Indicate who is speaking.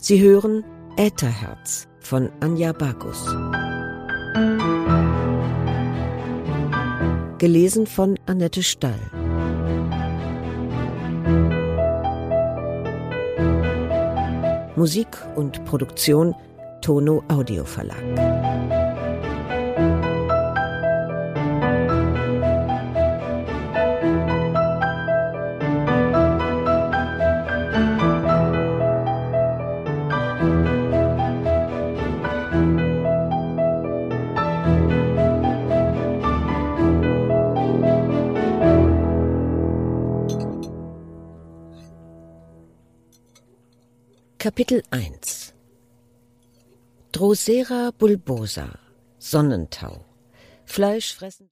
Speaker 1: Sie hören Ätherherz von Anja Bakus. Gelesen von Annette Stall. Musik und Produktion Tono Audio Verlag. Kapitel 1 Drosera bulbosa, Sonnentau, Fleischfressen.